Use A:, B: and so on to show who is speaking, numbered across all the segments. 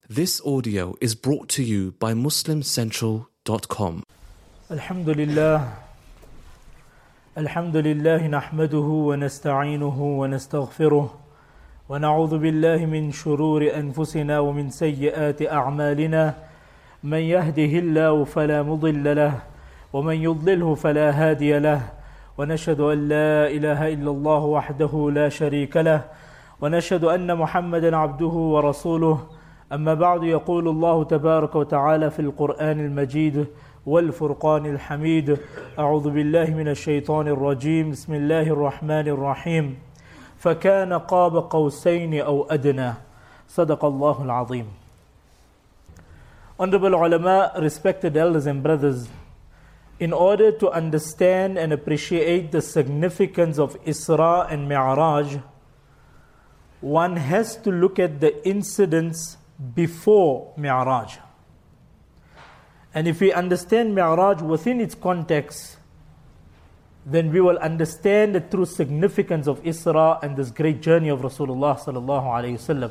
A: This audio is brought to you by MuslimCentral.com.
B: Alhamdulillah. Alhamdulillah nahmaduhu wa nasta'inuhu wa nastaghfiruh wa na'udhu billahi min shururi anfusina wa min sayyiati a'malina man yahdihillahu fala mudilla lahu wa man yudlilhu fala hadiya lahu wa nashhadu an la ilaha illallah wahdahu la sharika lahu wa nashhadu anna Muhammadan abduhu wa rasuluh. أما بعد يقول الله تبارك وتعالى في القرآن المجيد والفرقان الحميد أعوذ بالله من الشيطان الرجيم بسم الله الرحمن الرحيم فكان قاب قوسين أو أدنى صدق الله العظيم. Honorable ulama, respected elders and brothers, in order to understand and appreciate the significance of Isra and Mi'raj, one has to look at the incidents before Mi'raj. And if we understand Mi'raj within its context, then we will understand the true significance of Isra and this great journey of Rasulullah sallallahu alayhi wasallam.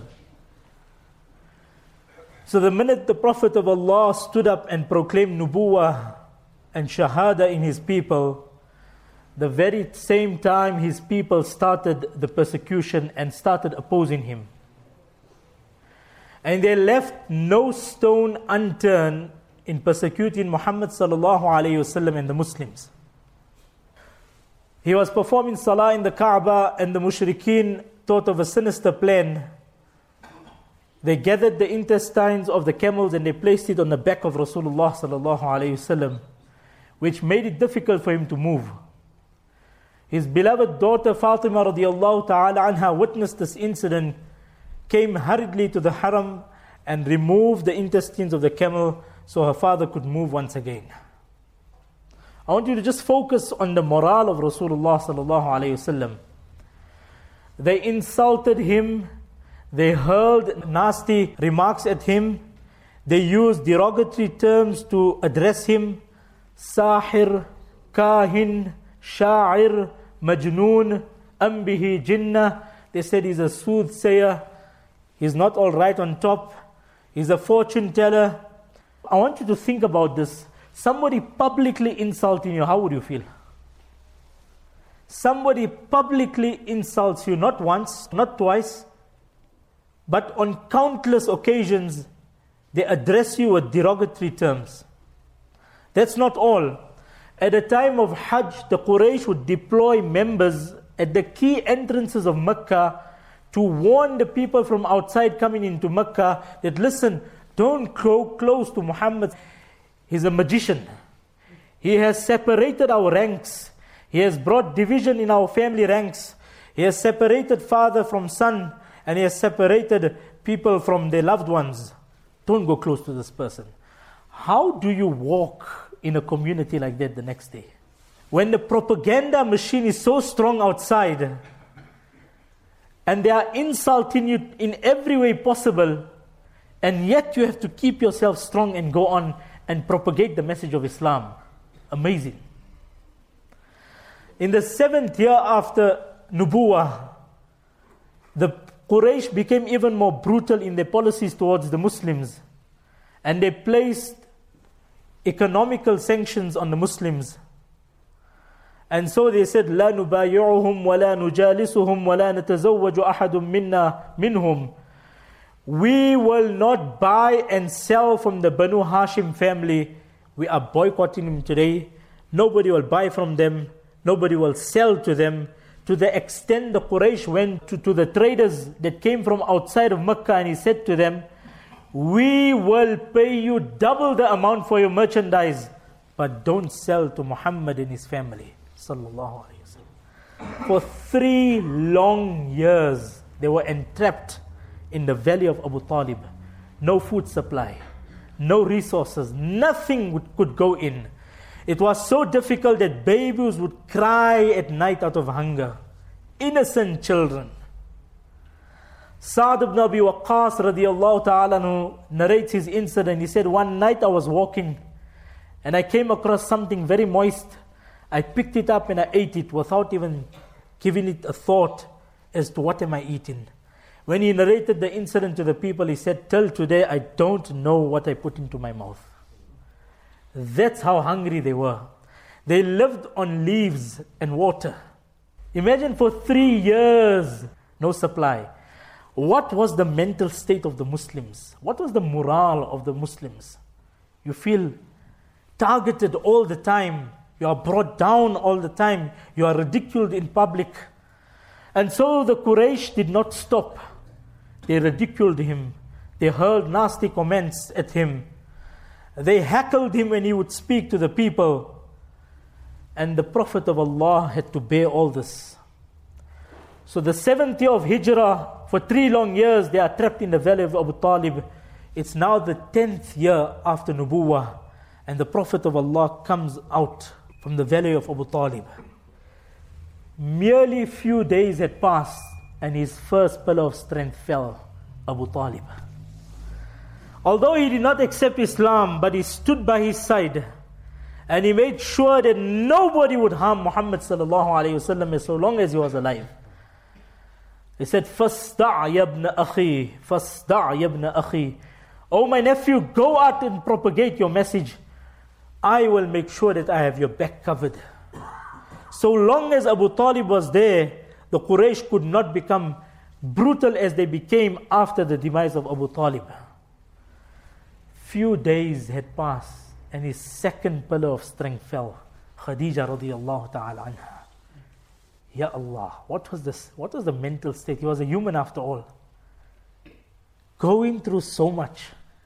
B: So the minute the Prophet of Allah stood up and proclaimed Nubuwah and Shahada in his people, the very same time his people started the persecution and started opposing him. And they left no stone unturned in persecuting Muhammad sallallahu alayhi wasallam and the Muslims. He was performing salah in the Kaaba, and the mushrikeen thought of a sinister plan. They gathered the intestines of the camels and they placed it on the back of Rasulullah sallallahu alayhi wasallam, which made it difficult for him to move. His beloved daughter Fatima radiallahu ta'ala anha witnessed this incident, came hurriedly to the haram and removed the intestines of the camel so her father could move once again. I want you to just focus on the morale of Rasulullah sallallahu alayhi wasallam. They insulted him, they hurled nasty remarks at him, they used derogatory terms to address him: Sahir, Kahin, Sha'ir, Majnoon, Ambihi, Jinnah. They said he's a soothsayer, he's not all right on top, he's a fortune teller. I want you to think about this. Somebody publicly insulting you, how would you feel? Somebody publicly insults you, not once, not twice, but on countless occasions, they address you with derogatory terms. That's not all. At the time of Hajj, the Quraysh would deploy members at the key entrances of Mecca to warn the people from outside coming into Mecca that, listen, don't go close to Muhammad. He's a magician. He has separated our ranks. He has brought division in our family ranks. He has separated father from son, and he has separated people from their loved ones. Don't go close to this person. How do you walk in a community like that the next day? When the propaganda machine is so strong outside, and they are insulting you in every way possible, and yet you have to keep yourself strong and go on and propagate the message of Islam. Amazing. In the 7th year after Nubuwah, the Quraysh became even more brutal in their policies towards the Muslims, and they placed economical sanctions on the Muslims. And so they said, لا نبايعهم ولا نجالسهم ولا نتزوج أحد منا منهم. We will not buy and sell from the Banu Hashim family. We are boycotting them today. Nobody will buy from them. Nobody will sell to them. To the extent the Quraysh went to the traders that came from outside of Mecca, and he said to them, we will pay you double the amount for your merchandise, but don't sell to Muhammad and his family. Sallallahu alayhi wasallam. For 3 long years, they were entrapped in the valley of Abu Talib. No food supply, no resources, nothing could go in. It was so difficult that babies would cry at night out of hunger. Innocent children. Sa'd ibn Abi Waqqas radiallahu ta'ala narrates his incident. He said, one night I was walking and I came across something very moist. I picked it up and I ate it without even giving it a thought as to what am I eating. When he narrated the incident to the people, he said, till today, I don't know what I put into my mouth. That's how hungry they were. They lived on leaves and water. Imagine for 3 years, no supply. What was the mental state of the Muslims? What was the morale of the Muslims? You feel targeted all the time. You are brought down all the time. You are ridiculed in public. And so the Quraysh did not stop. They ridiculed him. They hurled nasty comments at him. They heckled him when he would speak to the people. And the Prophet of Allah had to bear all this. So the 7th year of Hijrah, for 3 long years, they are trapped in the valley of Abu Talib. It's now the 10th year after Nubuwah. And the Prophet of Allah comes out from the valley of Abu Talib. Merely a few days had passed, and his first pillar of strength fell, Abu Talib. Although he did not accept Islam, but he stood by his side, and he made sure that nobody would harm Muhammad sallallahu alaihi wasallam so long as he was alive. He said, "Fasda' ya ibn akhi, fasda' ya ibn akhi." Oh my nephew, go out and propagate your message. I will make sure that I have your back covered. So long as Abu Talib was there, the Quraysh could not become brutal as they became after the demise of Abu Talib. Few days had passed, and his second pillar of strength fell, Khadija radiyallahu ta'ala anha. Ya Allah, what was this? What was the mental state? He was a human after all. Going through so much,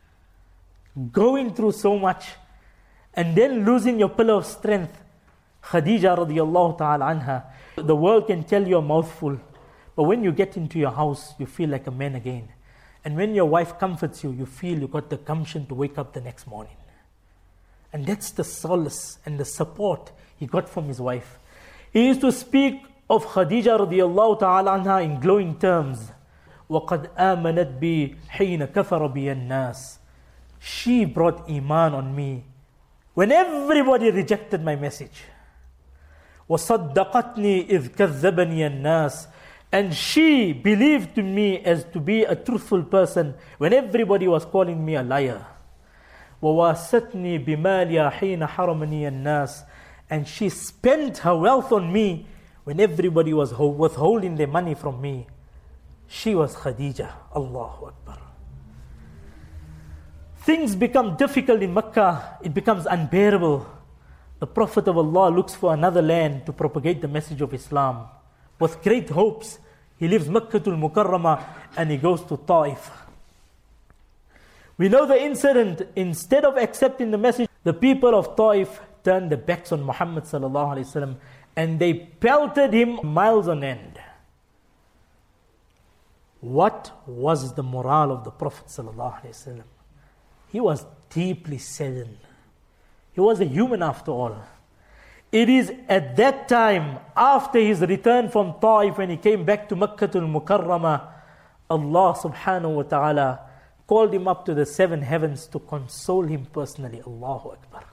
B: and then losing your pillar of strength, Khadija radiyallahu ta'ala anha. The world can tell you a mouthful, but when you get into your house, you feel like a man again. And when your wife comforts you, you feel you got the gumption to wake up the next morning. And that's the solace and the support he got from his wife. He used to speak of Khadija radiyallahu ta'ala anha in glowing terms. وَقَدْ آمَنَتْ بِي حِينَ كَفَرَ بِيَ النَّاسِ. She brought iman on me when everybody rejected my message. وَصَدَّقَتْنِي إِذْ كَذَّبَنِيَ النَّاسِ. And she believed in me as to be a truthful person when everybody was calling me a liar. وَوَاسَتْنِي بِمَالِيَا حِينَ حَرَمَنِيَ النَّاسِ. And she spent her wealth on me when everybody was withholding their money from me. She was Khadija. Allahu Akbar. Things become difficult in Mecca. It becomes unbearable. The Prophet of Allah looks for another land to propagate the message of Islam. With great hopes, he leaves Makkatul Mukarramah and he goes to Taif. We know the incident. Instead of accepting the message, the people of Taif turned their backs on Muhammad sallallahu alaihi wasallam and they pelted him miles on end. What was the morale of the Prophet sallallahu alaihi wasallam? He was deeply saddened. He was a human after all. It is at that time, after his return from Taif, when he came back to Makkatul Mukarramah, Allah subhanahu wa ta'ala called him up to the 7 heavens to console him personally. Allahu Akbar.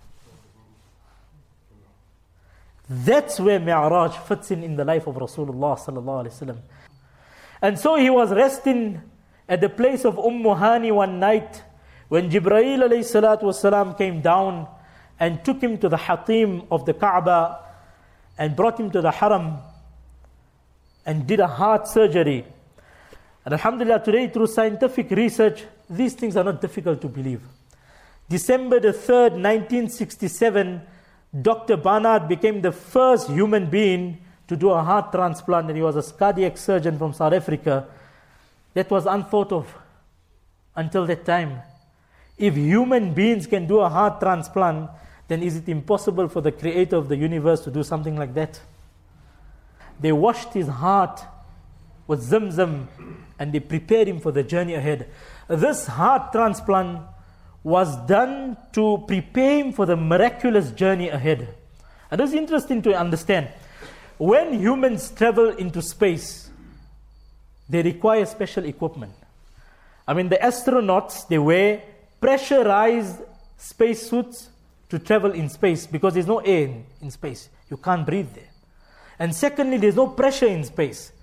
B: That's where Mi'raj fits in the life of Rasulullah sallallahu alaihi wasallam. And so he was resting at the place of Hani one night when Jibreel alayhi salatu wasalam came down and took him to the Hatim of the Kaaba and brought him to the Haram and did a heart surgery. And alhamdulillah, today through scientific research, these things are not difficult to believe. December the 3rd, 1967, Dr. Barnard became the first human being to do a heart transplant, and he was a cardiac surgeon from South Africa. That was unthought of until that time. If human beings can do a heart transplant, then is it impossible for the creator of the universe to do something like that? They washed his heart with Zamzam and they prepared him for the journey ahead. This heart transplant was done to prepare him for the miraculous journey ahead. And it's interesting to understand. When humans travel into space, they require special equipment. I mean, the astronauts, they wear pressurized spacesuits to travel in space because there's no air in space. You can't breathe there. And secondly, there's no pressure in space.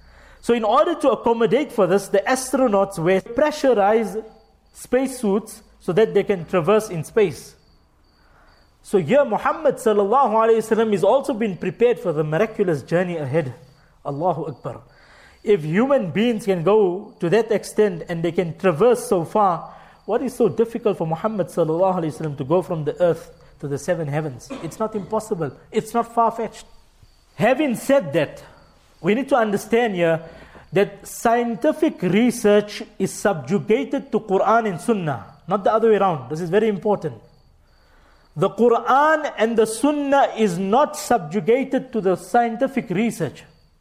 B: So in order to accommodate for this, the astronauts wear pressurized spacesuits so that they can traverse in space. So here Muhammad sallallahu alayhi wasallam is also been prepared for the miraculous journey ahead. Allahu Akbar. If human beings can go to that extent and they can traverse so far, what is so difficult for Muhammad sallallahu alayhi wasallam to go from the earth to the seven heavens? It's not impossible. It's not far-fetched. Having said that, we need to understand here that scientific research is subjugated to Quran and Sunnah, not the other way around. This is very important. The Quran and the Sunnah is not subjugated to the scientific research.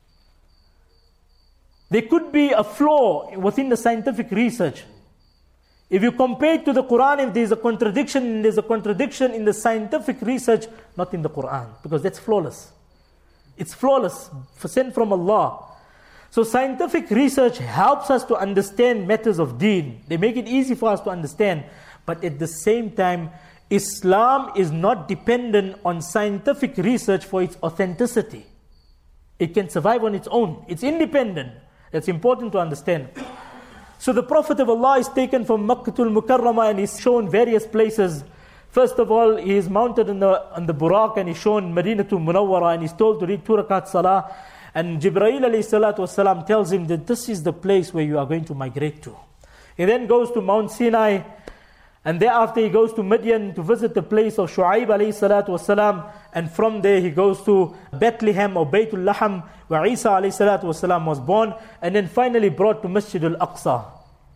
B: There could be a flaw within the scientific research. If you compare it to the Quran, if there's a contradiction in the scientific research, not in the Quran, because that's flawless. It's flawless, sent from Allah. So scientific research helps us to understand matters of deen. They make it easy for us to understand. But at the same time, Islam is not dependent on scientific research for its authenticity. It can survive on its own. It's independent. That's important to understand. So the Prophet of Allah is taken from Makkatul Mukarramah and is shown various places. First of all, he is mounted on the Buraq and he's shown Madinatul Munawwara and he's told to read 2 rakat salah. And Jibreel alayhi salatu wasalam tells him that this is the place where you are going to migrate to. He then goes to Mount Sinai, and thereafter he goes to Midian to visit the place of Shu'aib alayhi salatu wasalam, and from there he goes to Bethlehem or Baytul Laham, where Isa alayhi salatu wasalam was born, and then finally brought to Masjid al-Aqsa.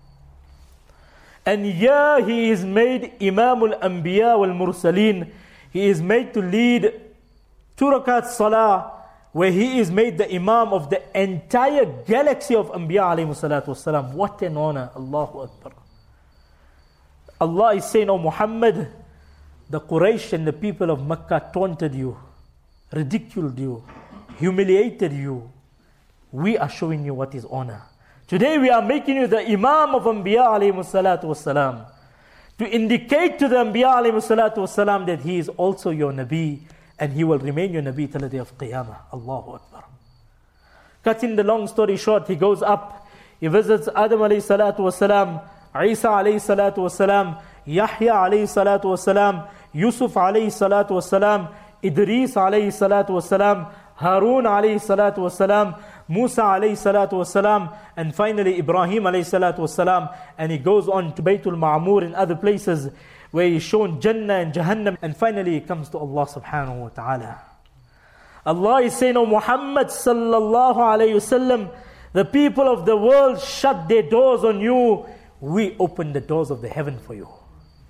B: And here he is made Imam al-Anbiya wal-Mursaleen. He is made to lead 2 rakat salah, where he is made the Imam of the entire galaxy of Anbiya alayhi salatu wasalam. What an honor. Allahu Akbar. Allah is saying, "O Muhammad, the Quraysh and the people of Makkah taunted you, ridiculed you, humiliated you. We are showing you what is honor. Today we are making you the Imam of Anbiya alayhi salatu wasalam, to indicate to the Anbiya alayhi salatu wasalam that he is also your Nabi, and he will remain your Nabi till the day of Qiyamah." Allahu Akbar. Cutting the long story short, he goes up, he visits Adam alayhi salatu wasalam, Isa alayhi salatu wasalam, Yahya alayhi salatu wasalam, Yusuf alayhi salatu wasalam, Idris alayhi salatu wasalam, Harun alayhi salatu wasalam, Musa alayhi salatu wasalam, and finally Ibrahim alayhi salatu wasalam. And he goes on to Baytul Ma'mur and other places where he's shown Jannah and Jahannam, and finally he comes to Allah subhanahu wa ta'ala. Allah is saying, "O Muhammad sallallahu alayhi wasallam, the people of the world shut their doors on you. We open the doors of the heaven for you.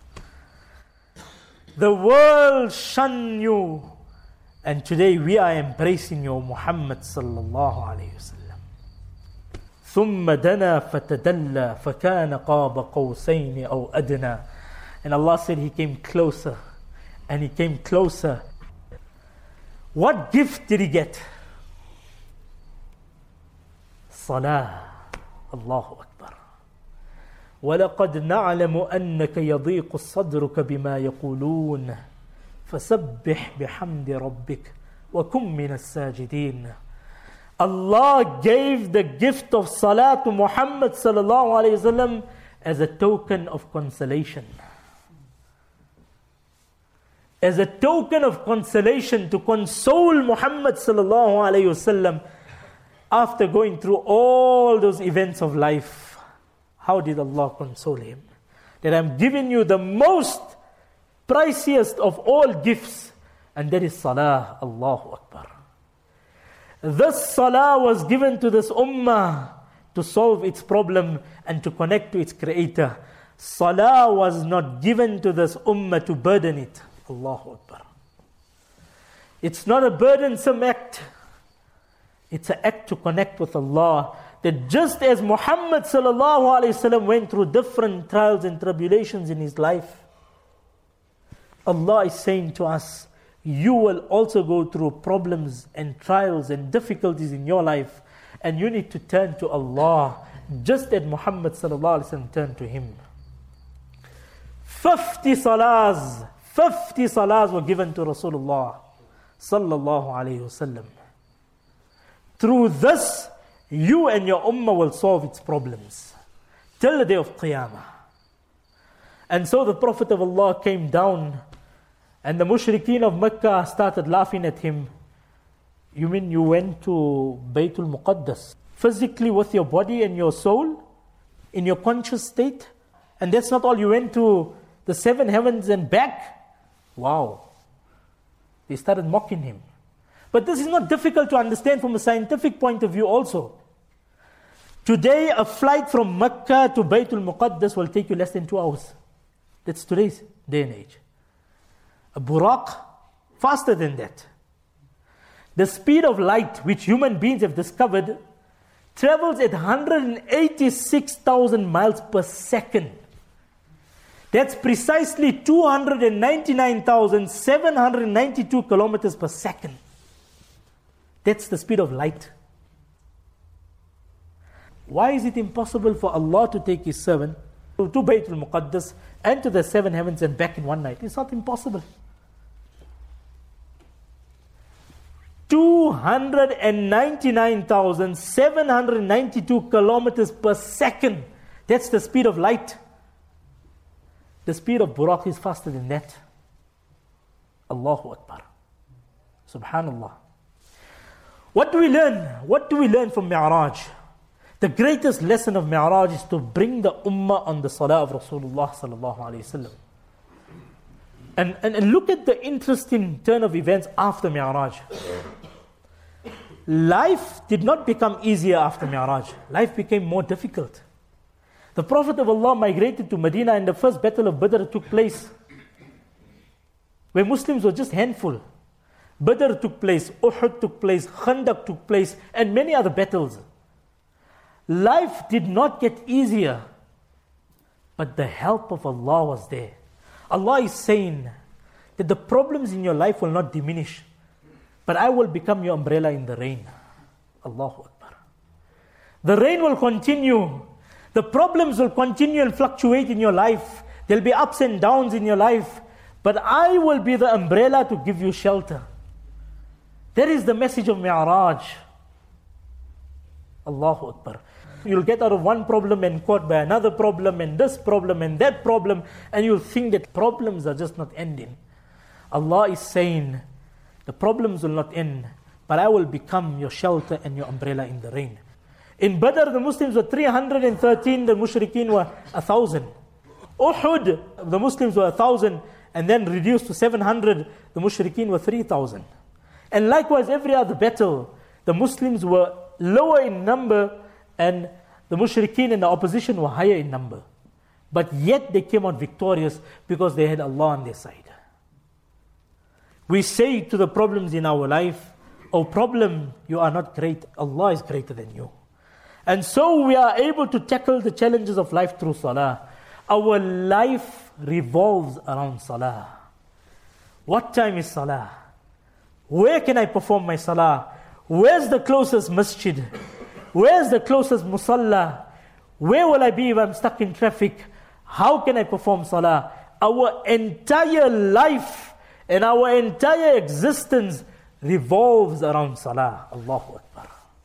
B: The world shun you, and today we are embracing you, Muhammad sallallahu alayhi wasallam." ثُمَّ دَنَا فَتَدَلَّى فَكَانَ قَابَ قَوْسَيْنِ أَوْ أَدْنَى. And Allah said he came closer, and he came closer. What gift did he get? Salah. Allahu Akbar. وَلَقَدْ نَعْلَمُ أَنَّكَ يَضِيقُ صَدْرُكَ بِمَا يَقُولُونَ فَسَبِّحْ بِحَمْدِ رَبِّكَ وَكُمْ مِنَ السَّاجِدِينَ. Allah gave the gift of salah to Muhammad sallallahu alayhi wasallam as a token of consolation. As a token of consolation, to console Muhammad sallallahu alayhi wasallam after going through all those events of life. How did Allah console him? That I'm giving you the most priciest of all gifts, and that is salah. Allahu Akbar. This salah was given to this ummah to solve its problem and to connect to its creator. Salah was not given to this ummah to burden it. Allahu Akbar. It's not a burdensome act. It's an act to connect with Allah. That just as Muhammad sallallahu alayhi wasallam went through different trials and tribulations in his life, Allah is saying to us, you will also go through problems and trials and difficulties in your life, and you need to turn to Allah just as Muhammad sallallahu alayhi wasallam turned to him. 50 salahs were given to Rasulullah sallallahu alayhi wasallam. Through this, you and your ummah will solve its problems till the day of Qiyamah. And so the Prophet of Allah came down, and the mushrikeen of Mecca started laughing at him. You mean you went to Baytul Muqaddas physically with your body and your soul in your conscious state? And that's not all, you went to the 7 heavens and back? Wow. They started mocking him. But this is not difficult to understand from a scientific point of view also. Today, a flight from Mecca to Baytul Muqaddas will take you less than 2 hours. That's today's day and age. A Buraq, faster than that. The speed of light, which human beings have discovered, travels at 186,000 miles per second. That's precisely 299,792 kilometers per second. That's the speed of light. Why is it impossible for Allah to take His servant to Baytul Muqaddas and to the 7 heavens and back in one night? It's not impossible. 299,792 kilometers per second. That's the speed of light. The speed of Buraq is faster than that. Allahu Akbar. Subhanallah. What do we learn? What do we learn from Mi'raj? The greatest lesson of Mi'raj is to bring the ummah on the salah of Rasulullah sallallahu alayhi wasallam. And look at the interesting turn of events after Mi'raj. Life did not become easier after Mi'raj. Life became more difficult. The Prophet of Allah migrated to Medina and the first battle of Badr took place, where Muslims were just handful. Badr took place, Uhud took place, Khandaq took place, and many other battles. Life did not get easier, but the help of Allah was there. Allah is saying that the problems in your life will not diminish, but I will become your umbrella in the rain. Allahu Akbar. The rain will continue. The problems will continue and fluctuate in your life. There'll be ups and downs in your life, but I will be the umbrella to give you shelter. That is the message of Mi'raj. Allahu Akbar. You'll get out of one problem and caught by another problem and this problem and that problem, and you'll think that problems are just not ending. Allah is saying, the problems will not end, but I will become your shelter and your umbrella in the rain. In Badr, the Muslims were 313, the Mushrikeen were 1,000. Uhud, the Muslims were 1,000, and then reduced to 700, the Mushrikeen were 3,000. And likewise, every other battle, the Muslims were lower in number, and the Mushrikeen and the opposition were higher in number. But yet they came out victorious because they had Allah on their side. We say to the problems in our life, "Oh problem, you are not great, Allah is greater than you." And so we are able to tackle the challenges of life through salah. Our life revolves around salah. What time is salah? Where can I perform my salah? Where's the closest masjid? Where's the closest musalla? Where will I be if I'm stuck in traffic? How can I perform salah? Our entire life and our entire existence revolves around salah. Allahu Akbar.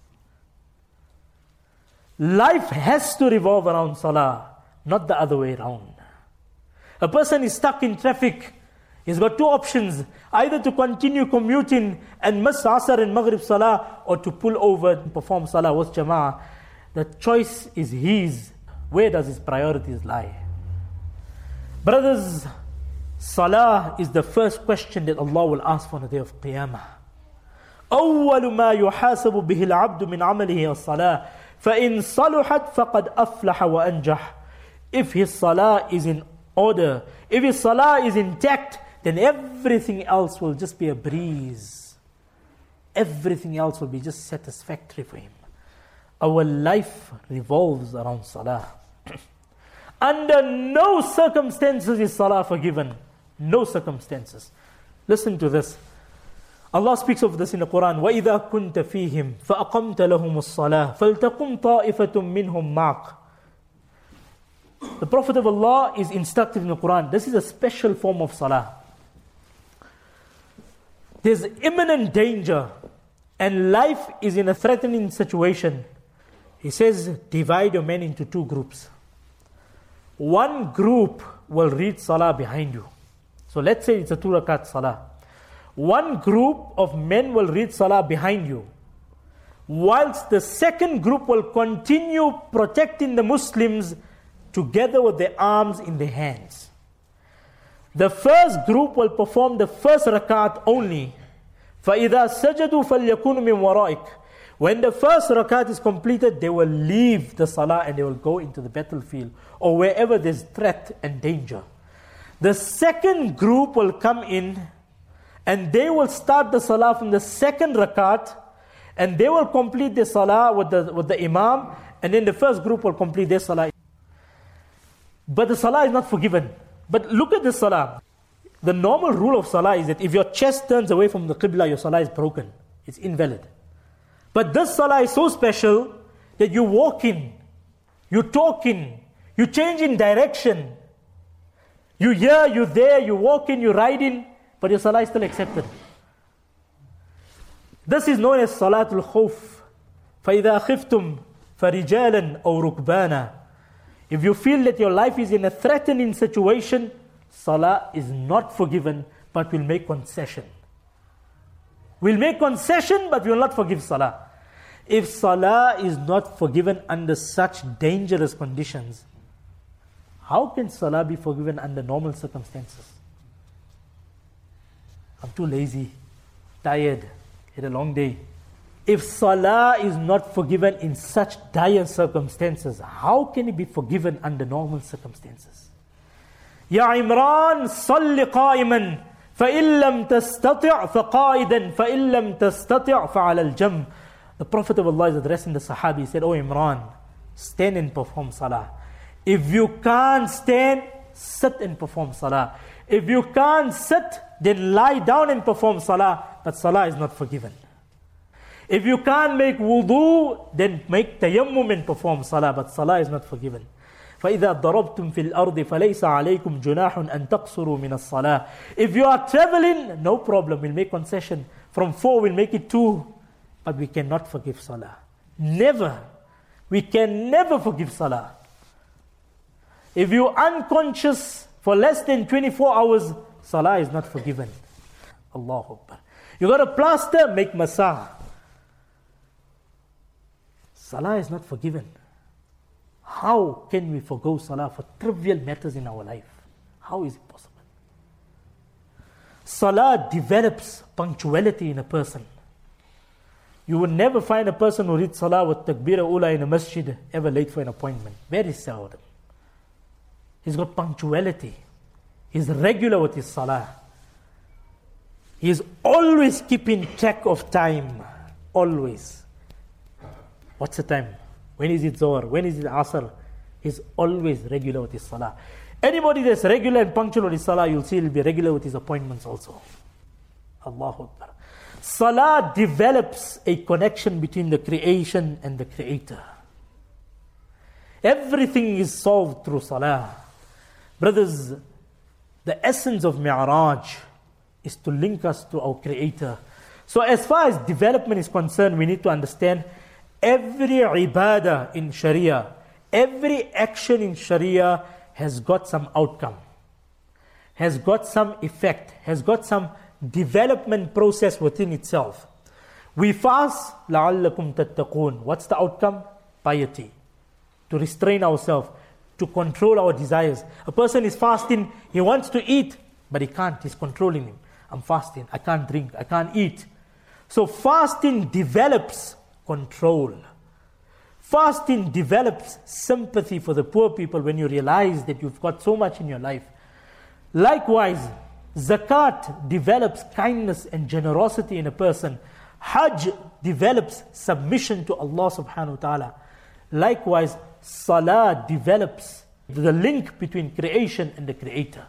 B: Life has to revolve around salah, not the other way around. A person is stuck in traffic. He's got two options: either to continue commuting and miss Asr and Maghrib Salah, or to pull over and perform Salah with Jama'ah. The choice is his. Where does his priorities lie? Brothers, Salah is the first question that Allah will ask for on the day of Qiyamah. أول ما يحاسب به العبد من عمله الصلاة فإن صلحت فقد أفلح وأنجح. If his Salah is in order, if his Salah is intact, then everything else will just be a breeze. Everything else will be just satisfactory for him. Our life revolves around salah. Under no circumstances is salah forgiven. No circumstances. Listen to this. Allah speaks of this in the Quran. وَإِذَا كُنْتَ فِيهِمْ فَأَقَمْتَ لَهُمُ الصَّلَاةِ فَلْتَقُمْ طَائِفَةٌ مِّنْهُمْ مَعَكَ. The Prophet of Allah is instructed in the Quran. This is a special form of salah. There's imminent danger and life is in a threatening situation. He says, divide your men into two groups. One group will read salah behind you. So let's say it's a 2 rakat salah. One group of men will read salah behind you, whilst the second group will continue protecting the Muslims together with their arms in their hands. The first group will perform the first rakat only. فَإِذَا سَجَدُوا فَلْيَكُونُوا مِنْ وَرَائِكَ. When the first rakat is completed, they will leave the salah and they will go into the battlefield or wherever there's threat and danger. The second group will come in and they will start the salah from the second rakat, and they will complete the salah with the imam, and then the first group will complete their salah. But the salah is not forgiven. But look at the salah. The normal rule of salah is that if your chest turns away from the qibla, your salah is broken. It's invalid. But this salah is so special that you walk in, you talk in, you change in direction. You here, you there, you walk in, you ride in, but your salah is still accepted. This is known as Salatul Khawf. فَإِذَا خِفْتُمْ فَرِجَالًا أَوْ رُكْبَانًا. If you feel that your life is in a threatening situation, salah is not forgiven, but will make concession. We'll make concession, but we will not forgive salah. If salah is not forgiven under such dangerous conditions, how can salah be forgiven under normal circumstances? I'm too lazy, tired, had a long day. If salah is not forgiven in such dire circumstances, how can it be forgiven under normal circumstances? Ya Imran, salli qa'iman, فَإِن لَمْ تَسْتَطِعْ فَقَائِدًا فَإِن لَمْ تَسْتَطِعْ فَعَلَى الْجَمْبِ. The Prophet of Allah is addressing the Sahabi. He said, "Oh Imran, stand and perform salah. If you can't stand, sit and perform salah. If you can't sit, then lie down and perform salah. But salah is not forgiven. If you can't make wudu, then make tayammum and perform salah. But salah is not forgiven. فَإِذَا ضَرَبْتُمْ فِي الْأَرْضِ فَلَيْسَ عَلَيْكُمْ جُنَاحٌ أَن تَقْصُرُوا مِنَ الصَّلَاةِ. If you are traveling, no problem, we'll make concession. From 4, we'll make it 2. But we cannot forgive salah. Never. We can never forgive salah. If you're unconscious for less than 24 hours, salah is not forgiven. Allahu Akbar. You got a plaster, make masah. Salah is not forgiven. How can we forgo salah for trivial matters in our life? How is it possible? Salah develops punctuality in a person. You will never find a person who reads salah with takbir ula in a masjid ever late for an appointment. Very seldom. He's got punctuality. He's regular with his salah. He's always keeping track of time. Always. What's the time? When is it Zohar? When is it Asr? He's always regular with his salah. Anybody that's regular and punctual with his salah, you'll see he'll be regular with his appointments also. Allahu Akbar. Salah develops a connection between the creation and the creator. Everything is solved through salah. Brothers, the essence of Mi'raj is to link us to our creator. So as far as development is concerned, we need to understand every ibadah in Sharia, every action in Sharia has got some outcome, has got some effect, has got some development process within itself. We fast, لَعَلَّكُمْ تَتَّقُونَ. What's the outcome? Piety. To restrain ourselves, to control our desires. A person is fasting, he wants to eat, but he can't, he's controlling him. I'm fasting, I can't drink, I can't eat. So fasting develops control. Fasting develops sympathy for the poor people when you realize that you've got so much in your life. Likewise, zakat develops kindness and generosity in a person. Hajj develops submission to Allah subhanahu wa ta'ala. Likewise, salah develops the link between creation and the creator.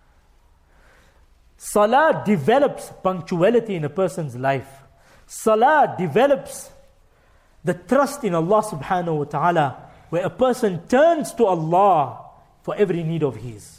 B: Salah develops punctuality in a person's life. Salah develops the trust in Allah subhanahu wa ta'ala, where a person turns to Allah for every need of his.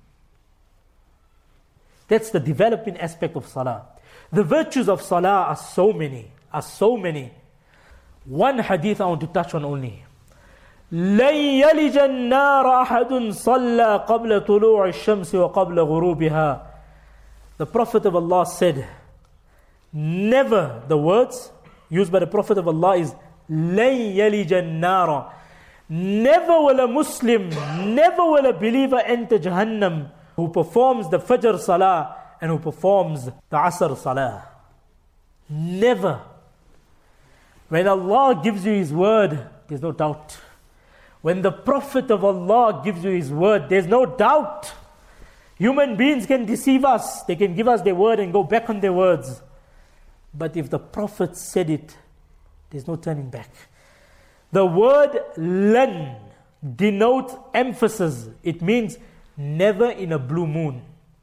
B: That's the developing aspect of salah. The virtues of salah are so many. One hadith I want to touch on only. لن يلج النار أحد صلى قبل طلوع الشمس وقبل غروبها. The Prophet of Allah said, never, the words used by the Prophet of Allah is لن يلج النار. Never will a Muslim, never will a believer enter Jahannam who performs the Fajr Salah and who performs the Asr Salah. Never. When Allah gives you His word, there's no doubt. When the Prophet of Allah gives you His word, there's no doubt. Human beings can deceive us. They can give us their word and go back on their words. But if the Prophet said it, there's no turning back. The word lan denotes emphasis. It means never in a blue moon.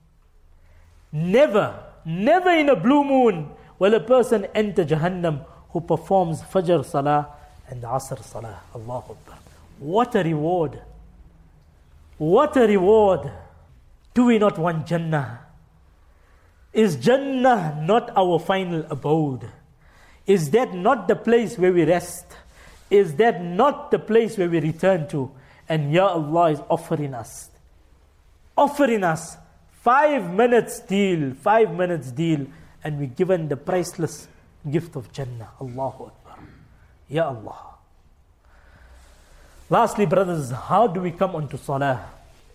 B: Never in a blue moon will a person enter Jahannam who performs Fajr Salah and Asr Salah. Allahu Akbar. What a reward. What a reward. Do we not want Jannah? Is Jannah not our final abode? Is that not the place where we rest? Is that not the place where we return to? And Ya Allah is offering us 5 minutes deal, and we're given the priceless gift of Jannah. Allahu Akbar. Ya Allah. Lastly, brothers, how do we come onto Salah?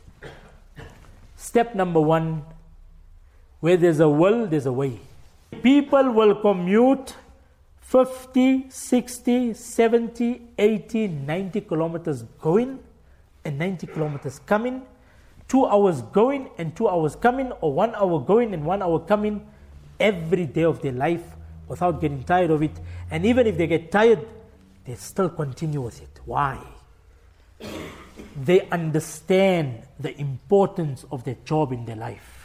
B: Step number 1, where there's a will, there's a way. People will commute 50, 60, 70, 80, 90 kilometers going and 90 kilometers coming, 2 hours going and 2 hours coming, or 1 hour going and 1 hour coming, every day of their life without getting tired of it. And even if they get tired, they still continue with it. Why? They understand the importance of their job in their life.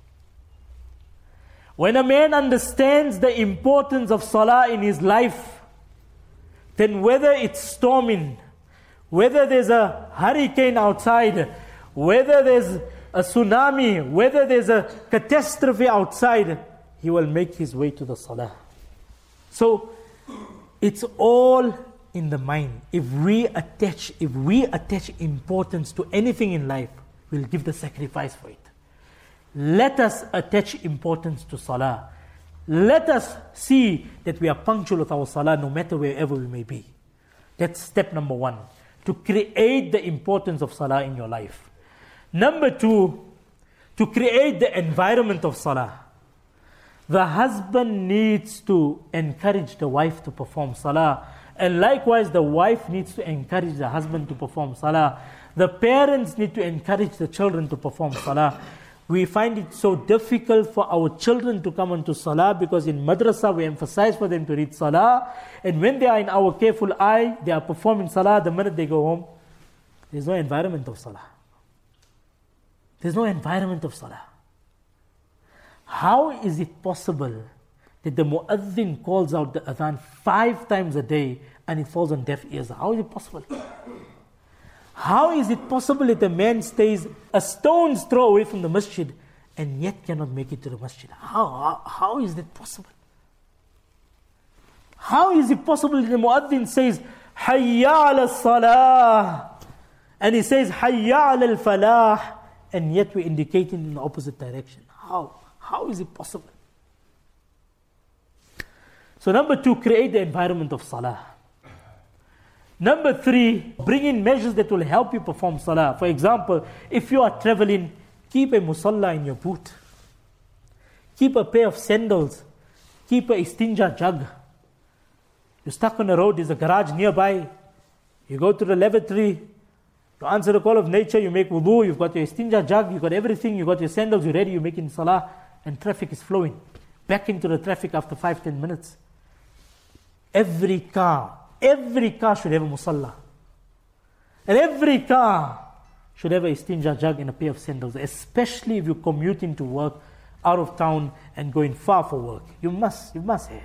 B: When a man understands the importance of Salah in his life, then whether it's storming, whether there's a hurricane outside, whether there's a tsunami, whether there's a catastrophe outside, he will make his way to the Salah. So it's all in the mind. If we attach importance to anything in life, we'll give the sacrifice for it. Let us attach importance to Salah. Let us see that we are punctual with our Salah no matter wherever we may be. That's step number 1, to create the importance of Salah in your life. Number 2, to create the environment of Salah. The husband needs to encourage the wife to perform Salah. And likewise, the wife needs to encourage the husband to perform Salah. The parents need to encourage the children to perform Salah. We find it so difficult for our children to come onto Salah because in madrasa we emphasize for them to read Salah. And when they are in our careful eye, they are performing Salah. The minute they go home, there's no environment of Salah. There's no environment of Salah. How is it possible that the muaddin calls out the adhan 5 times a day and it falls on deaf ears? How is it possible? How is it possible that a man stays a stone's throw away from the masjid and yet cannot make it to the masjid? How is that possible? How is it possible that the muaddin says, Hayya ala salah, and he says, Hayya ala al-falah, and yet we're indicating in the opposite direction? How is it possible? So number 2, create the environment of Salah. Number 3, bring in measures that will help you perform Salah. For example, if you are traveling, keep a musalla in your boot. Keep a pair of sandals. Keep a istinja jug. You're stuck on the road, there's a garage nearby. You go to the lavatory, to answer the call of nature, you make wudu, you've got your istinja jug, you've got everything, you've got your sandals, you're ready, you're making Salah, and traffic is flowing. Back into the traffic after 5-10 minutes. Every car should have a musalla. And every car should have a istinja jug and a pair of sandals, especially if you're commuting to work out of town and going far for work. You must have.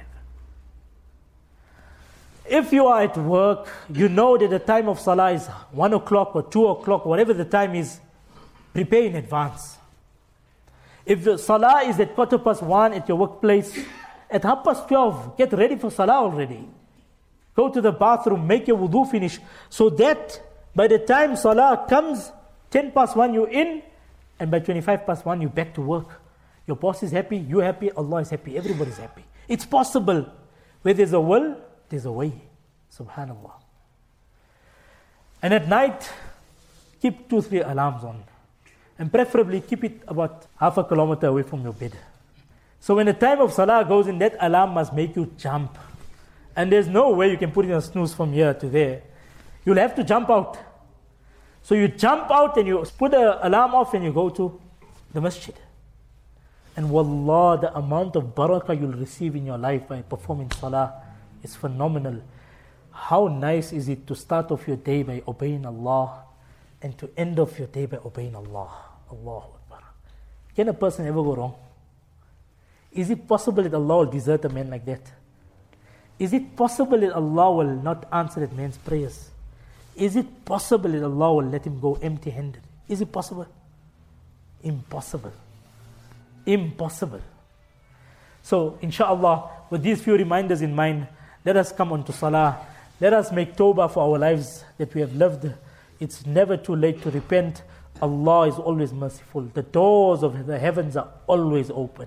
B: If you are at work, you know that the time of Salah is 1 o'clock or 2 o'clock, whatever the time is, prepare in advance. If the Salah is at 1:15 at your workplace, at 12:30, get ready for Salah already. Go to the bathroom, make your wudu finish, so that by the time salah comes, 10 past 1 you're in, and by 25 past 1 you're back to work. Your boss is happy, you're happy, Allah is happy, everybody's happy. It's possible. Where there's a will, there's a way. Subhanallah. And at night, keep 2-3 alarms on. And preferably keep it about half a kilometer away from your bed. So when the time of salah goes in, that alarm must make you jump. And there's no way you can put in a snooze from here to there. You'll have to jump out. So you jump out and you put the alarm off and you go to the masjid. And wallah, the amount of barakah you'll receive in your life by performing salah is phenomenal. How nice is it to start off your day by obeying Allah and to end off your day by obeying Allah. Allahu Akbar. Can a person ever go wrong? Is it possible that Allah will desert a man like that? Is it possible that Allah will not answer that man's prayers? Is it possible that Allah will let him go empty-handed? Is it possible? Impossible. Impossible. So, inshallah, with these few reminders in mind, let us come on to salah. Let us make tawbah for our lives that we have lived. It's never too late to repent. Allah is always merciful. The doors of the heavens are always open.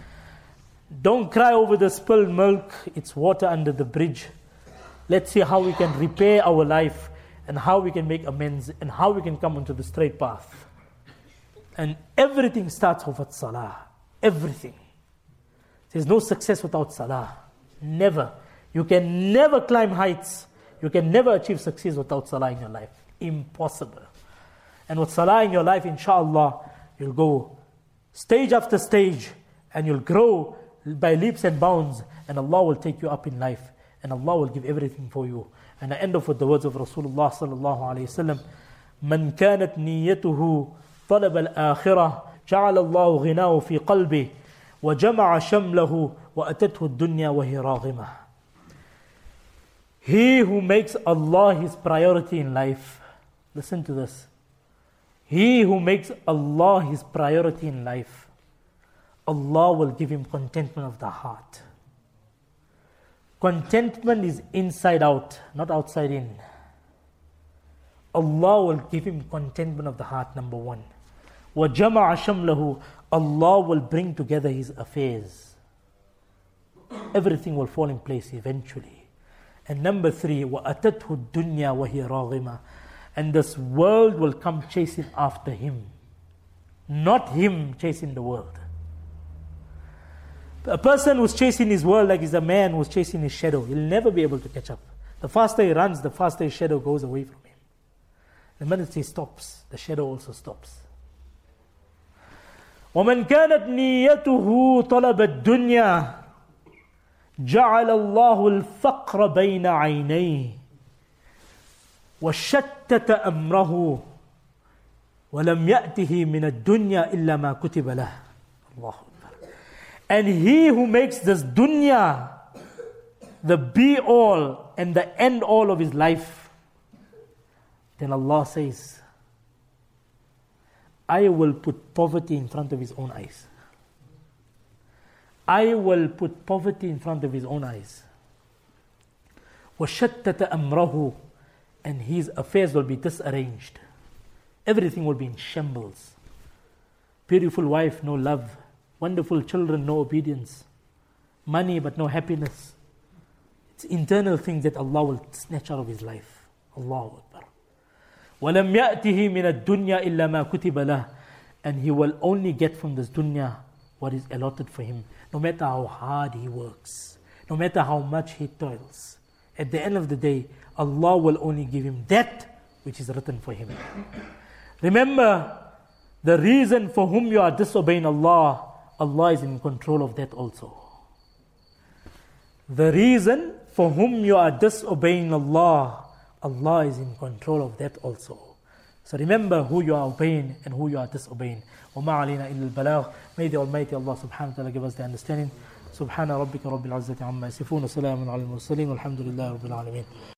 B: Don't cry over the spilled milk. It's water under the bridge. Let's see how we can repair our life and how we can make amends and how we can come onto the straight path. And everything starts off with salah. Everything. There's no success without salah. Never. You can never climb heights. You can never achieve success without salah in your life. Impossible. And with salah in your life, inshallah, you'll go stage after stage and you'll grow by leaps and bounds, and Allah will take you up in life and Allah will give everything for you. And I end off with the words of Rasulullah sallallahu alayhi wasallam: "Man kanat niyyatuhu talab al-akhirah, ja'ala Allah ghinahu fi qalbi, wa jama'a shamlahu, wa atathu ad-dunya wa hiya raghimah." He who makes Allah his priority in life, listen to this. He who makes Allah his priority in life, Allah will give him contentment of the heart. Contentment is inside out, not outside in. Allah will give him contentment of the heart, number one. وَجَمَعَ شَمْلَهُ, Allah will bring together his affairs. Everything will fall in place eventually. And number three, وَأَتَتْهُ الدُّنْيَا وَهِيَ رَاغِمَةٌ, and this world will come chasing after him. Not him chasing the world. A person who's chasing his world like he's a man who's chasing his shadow, he'll never be able to catch up. The faster he runs, the faster his shadow goes away from him. The minute he stops, the shadow also stops. وَمَنْ كَانَتْ نِيَّتُهُ طَلَبَ الدُّنْيَا جَعَلَ اللَّهُ الْفَقْرَ بَيْنَ عَيْنَيْهِ وَشَتَّتَ أَمْرَهُ وَلَمْ يَأْتِهِ مِنَ الدُّنْيَا إِلَّا مَا كُتِبَ لَهُ. Allah. And he who makes this dunya the be-all and the end-all of his life, then Allah says, I will put poverty in front of his own eyes. I will put poverty in front of his own eyes. وَشَتَّتَ أَمْرَهُ, and his affairs will be disarranged. Everything will be in shambles. Beautiful wife, no love. Wonderful children, no obedience. Money, but no happiness. It's internal things that Allah will snatch out of his life. Allahu Akbar. وَلَمْ يَأْتِهِ مِنَ الدُّنْيَا إِلَّا مَا كُتِبَ لَهُ, and he will only get from this dunya what is allotted for him. No matter how hard he works, no matter how much he toils, at the end of the day, Allah will only give him that which is written for him. Remember, the reason for whom you are disobeying Allah, Allah is in control of that also. The reason for whom you are disobeying Allah, Allah is in control of that also. So remember who you are obeying and who you are disobeying. وَمَا عَلَيْنَا إِلَّا الْبَلَاغُ. May the Almighty Allah subhanahu wa ta'ala give us the understanding. سبحان ربك رب العزة عما يصفون وسلام على المرسلين والحمد لله رب العالمين.